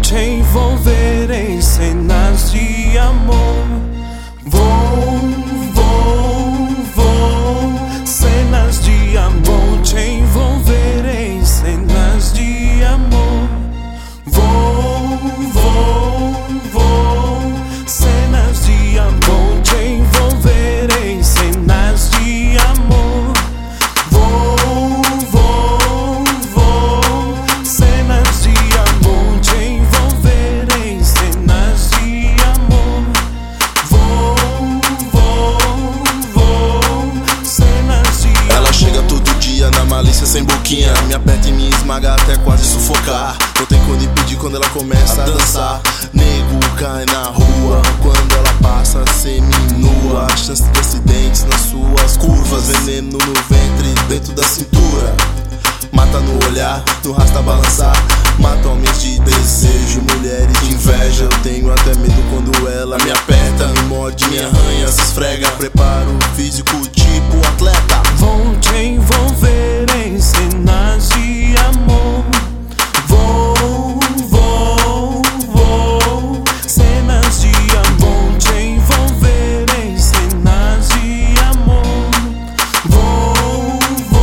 te envolver em cenas de amor. Vou, cenas de amor, te envolver em cenas de amor. Vou, cenas de amor, te envolver em cenas de amor. Vou, cenas de amor, te envolver em cenas de amor. Vou, cenas de amor. Ela chega todo dia na malícia sem boquinha, me aperta e me esmaga até quase sufocar. Não tem como impedir quando ela começa a dançar. Nego cai na rua quando ela passa semi-nua. A chance de acidentes nas suas curvas, veneno no ventre, dentro da cintura. Mata no olhar, no rasta balançar. Mata homens de desejo, mulheres de inveja. Eu tenho até medo quando ela me aperta, me morde, me arranha, se esfrega. Preparo físico tipo atleta. Vou te envolver em cenas de amor. Vou, cenas de amor, te envolver em cenas de amor. Vou,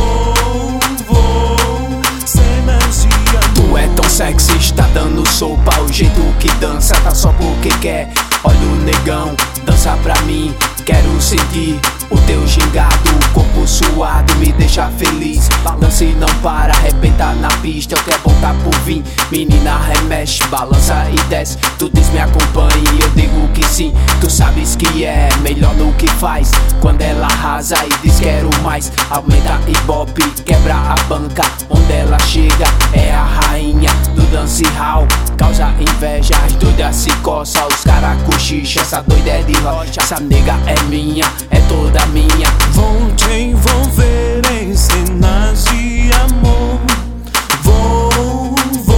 cenas de amor. Tu é tão sexy, está dando sopa. O jeito que dança tá só porque quer. Olha o negão, dança pra mim. Quero sentir o teu gingado, o corpo suado me deixa feliz. Dança e não para, arrebenta na pista. Eu quero voltar por vir, menina remexe, balança e desce. Tu diz me acompanhe, eu digo que sim. Tu sabes que é melhor no que faz. Quando ela arrasa e diz quero mais, aumenta ibope, quebra a banca. Onde ela chega é a rainha do dance hall. Causa inveja, as doidas se coça, os cara cochicha. Essa doida é de rocha, essa nega é minha, é toda minha. Vou te envolver em cenas de amor. Vou,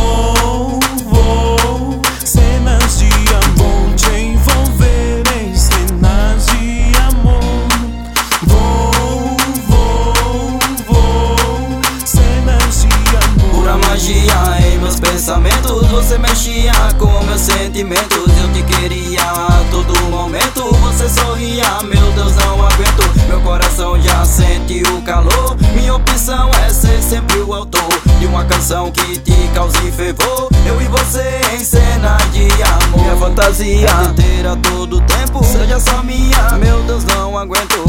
cenas de amor, te envolver em cenas de amor. Vou, cenas de amor. Pura magia em meus pensamentos, você mexia com meus sentimentos. Eu te queria a todo momento, você sorria, meu Deus, não aguento. Meu coração já sente o calor. Minha opção é ser sempre o autor de uma canção que te cause fervor. Eu e você em cena de amor. Minha fantasia é ter a todo tempo, seja só minha, meu Deus, não aguento.